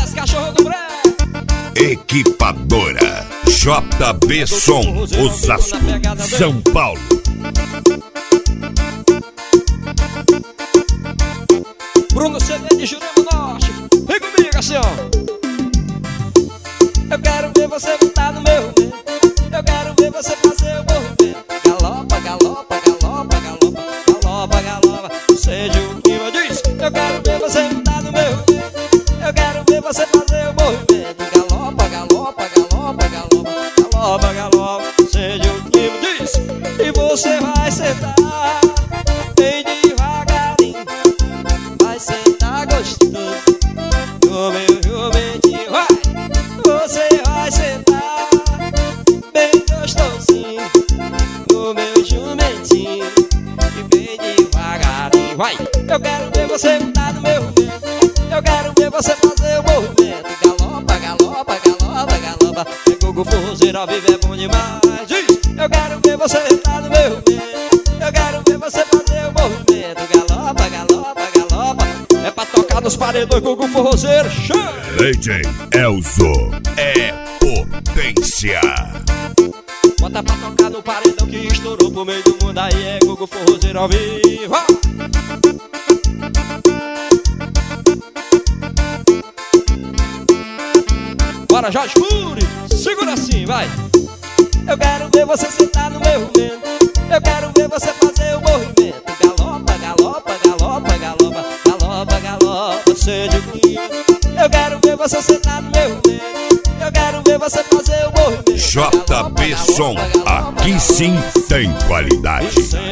Sucesso, cachorro do Bré. Equipadora JB Som, Osasco, São Paulo. Bruno CD de Jurema Norte. Vem comigo assim, ó. Eu quero ver você botar no meu movimento. Eu quero ver você fazer o movimento. Galopa, galopa, galopa, galopa, galopa, galopa. Seja o clima diz. Eu quero ver você botar no meu movimento. Eu quero ver você fazer o movimento. Galopa, galopa, galopa, galopa, galopa, galopa. Seja o clima diz. E você vai sentar bem devagarinho. Vai sentar gostoso no meu jumentinho. Vai! Você vai sentar bem gostosinho no meu jumentinho e bem devagarinho. Vai! Eu quero ver você botar no meu movimento. Eu quero ver você fazer o movimento. Galopa, galopa, galopa, galopa. É Gugu Forrozeiro ao vivo é bom demais. Diz! Eu quero ver você botar no meu movimento. Eu quero ver você fazer o movimento. Galopa, galopa, galopa. É pra tocar nos paredões, Gugu Forrozeiro. Chama! DJ Elzo é potência. Bota pra tocar no paredão que estourou pro meio do mundo. Aí é Gugu Forrozeiro ao vivo. Bora, Jorge Cury, segura assim, vai. Eu quero ver você sentar no meu movimento. Eu quero ver você fazer o movimento. Galopa, galopa, galopa, galopa, galopa, galopa, seja o clima. Eu quero ver você sentar no meu movimento. Eu quero ver você fazer o movimento. JB Som, aqui sim tem qualidade.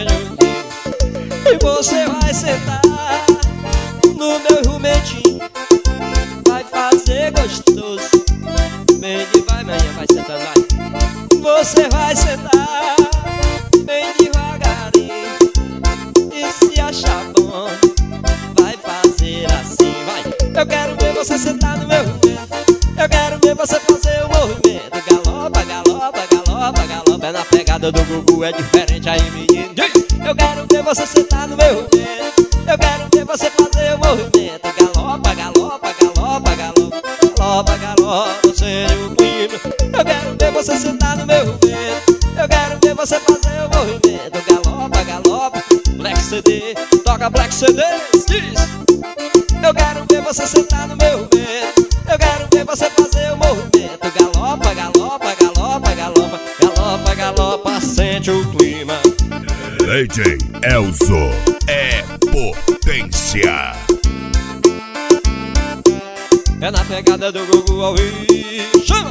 E você vai sentar no meu jumentinho. Vai fazer gostoso. Bem vai, manhã vai sentar, vai. Você vai sentar bem devagarinho. E se achar bom, vai fazer assim, vai. Eu quero ver você sentar no meu movimento. Eu quero ver você fazer o movimento. Galopa, galopa, galopa, galopa. É na pegada do Gugu, é diferente aí, menino. Eu quero ver você sentar no meu movimento. Eu quero ver você fazer o movimento. Galopa, galopa, galopa, galopa, galopa, galopa, seja o clima. Eu quero ver você sentar no meu movimento. Eu quero ver você fazer o movimento. Galopa, galopa, Black CD, toca Black CD, diz. Eu quero ver você sentar no meu movimento. Eu quero ver você fazer o movimento. Galopa, galopa, galopa, galopa, galopa, galopa, sente o clima. DJ Elzo é potência. É na pegada do Gugu ao vivo.